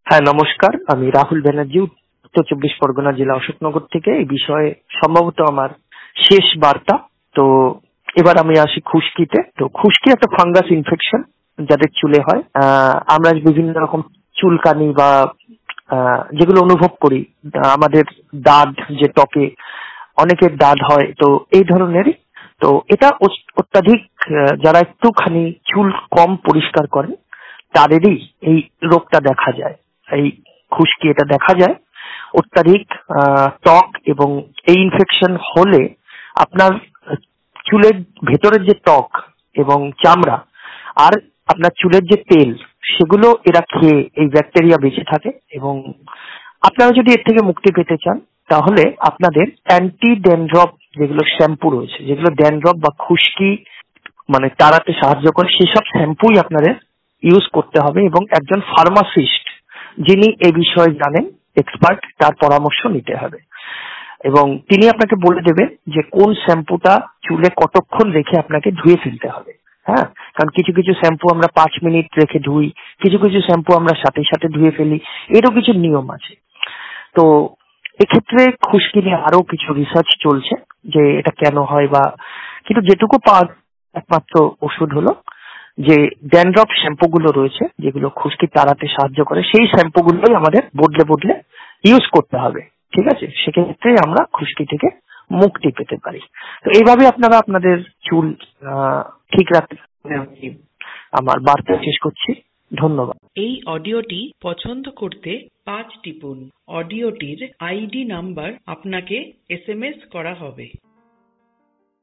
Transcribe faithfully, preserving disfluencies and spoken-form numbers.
হ্যাঁ, নমস্কার। আমি রাহুল ব্যানার্জি, উত্তর চব্বিশ পরগনা জেলা অশোকনগর থেকে। এই বিষয়ে সম্ভবত আমার শেষ বার্তা। তো এবার আমি আসি খুশকিতে। তো খুশকি একটা ফাঙ্গাস ইনফেকশন যাদের চুলে হয়। আহ, আমরা বিভিন্ন রকম চুলকানি বা আহ, যেগুলো অনুভব করি, আমাদের দাঁত যে ত্বকে অনেকের দাঁত হয়, তো এই ধরনেরই। তো এটা অস- অত্যাধিক আহ, যারা একটুখানি চুল কম পরিষ্কার করেন তাদেরই এই রোগটা দেখা যায়। এই খুশকি এটা দেখা যায় অত্যাধিক আহ, ত্বক, এবং এই ইনফেকশন হলে আপনার চুলের ভেতরের যে ত্বক এবং চামড়া আর আপনার চুলের যে তেল, সেগুলো এরা খেয়ে এই ব্যাকটেরিয়া বেঁচে থাকে। এবং আপনারা যদি এর থেকে মুক্তি পেতে চান, তাহলে আপনাদের অ্যান্টি ড্যান্ড্রফ যেগুলো শ্যাম্পু রয়েছে, যেগুলো ড্যান্ড্রফ বা খুশকি মানে তাড়াতে সাহায্য করে, সেসব শ্যাম্পুই আপনাদের ইউজ করতে হবে। এবং একজন ফার্মাসিস্ট যিনি এই বিষয়ে জানেন, এক্সপার্ট, তার পরামর্শ নিতে হবে। এবং তিনি আপনাকে বলে দেবেন যে কোন শ্যাম্পুটা চুলে কতক্ষণ রেখে আপনাকে ধুয়ে ফেলতে হবে। হ্যাঁ, কারণ কিছু কিছু শ্যাম্পু আমরা পাঁচ মিনিট রেখে ধুই, কিছু কিছু শ্যাম্পু আমরা সাথে সাথে ধুয়ে ফেলি। এরও কিছু নিয়ম আছে। তো এক্ষেত্রে খুশকি নিয়ে আরো কিছু রিসার্চ চলছে যে এটা কেন হয়, বা কিন্তু যেটুকু পাওয়া একমাত্র ওষুধ হলো যে ড্যান্ড্রফ শ্যাম্পু গুলো রয়েছে, যেগুলো খুশকি তাড়াতে সাহায্য করে, সেই শ্যাম্পু গুলোই আমাদের বদলে বদলে ইউজ করতে হবে। ঠিক আছে, সেক্ষেত্রে আমরা খুশকি থেকে মুক্তি পেতে পারি। তো এইভাবে আপনারা আপনাদের চুল আহ, ঠিক রাখতে পারেন। আমি আমার বার্তা শেষ করছি। ধন্যবাদ। এই অডিওটি পছন্দ করতে পাঁচ টিপুন। অডিওটির আইডি নাম্বার আপনাকে এস এম এস করা হবে।